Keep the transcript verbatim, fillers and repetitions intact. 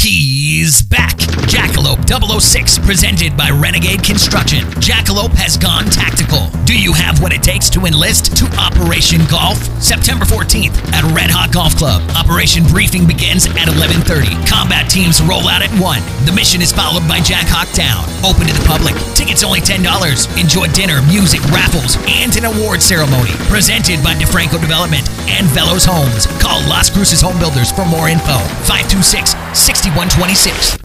He's back. Jackalope double oh six, presented by Renegade Construction. Jackalope has gone tactical. Do you have what it takes to enlist to Operation Golf? September fourteenth at Red Hot Golf Club. Operation Briefing begins at eleven thirty. Combat teams roll out at one. The mission is followed by Jack Hawk Down. Open to the public. Tickets only ten dollars. Enjoy dinner, music, raffles, and an award ceremony. Presented by DeFranco Development and Velos Homes. Call Las Cruces Home Builders for more info. five two six, six one two six.